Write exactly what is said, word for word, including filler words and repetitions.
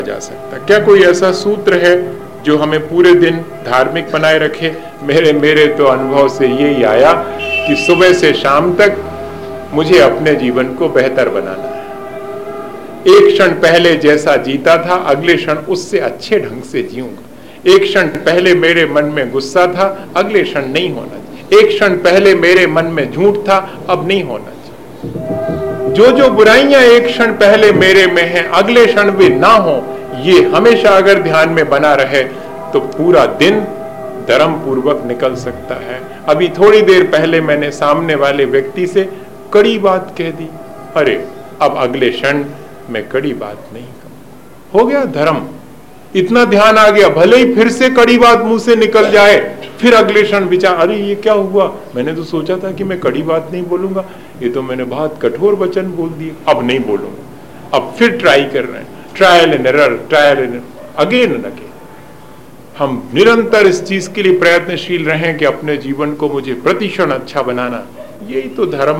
जा सकता। क्या कोई ऐसा सूत्र है जो हमें पूरे दिन धार्मिक बनाए रखे? मेरे मेरे तो अनुभव से यही आया कि सुबह से शाम तक मुझे अपने जीवन को बेहतर बनाना है। एक क्षण पहले जैसा जीता था, अगले क्षण उससे अच्छे ढंग से जीऊंगा। एक क्षण पहले मेरे मन में गुस्सा था, अगले क्षण नहीं होना चाहिए। एक क्षण पहले मेरे मन में झूठ था, अब नहीं होना चाहिए। जो जो बुराइयां एक क्षण पहले मेरे में हैं, अगले क्षण भी ना हो, ये हमेशा अगर ध्यान में बना रहे तो पूरा दिन धर्म पूर्वक निकल सकता है। अभी थोड़ी देर पहले मैंने सामने वाले व्यक्ति से कड़ी बात कह दी, अरे अब अगले क्षण मैं कड़ी बात नहीं कहूं, हो गया धर्म। इतना ध्यान आ गया, भले ही फिर से कड़ी बात मुंह से निकल जाए, फिर अगले क्षण विचार, अरे ये क्या हुआ, मैंने तो सोचा था कि मैं कड़ी बात नहीं बोलूंगा, ये तो मैंने बहुत कठोर वचन बोल दिए, अब नहीं बोलूंगा। अब फिर ट्राई कर रहे हैं, trial and error, trial and again and again. हम निरंतर इस चीज के लिए प्रयत्नशील रहें कि अपने जीवन को मुझे प्रतिक्षण अच्छा बनाना। यही तो धर्म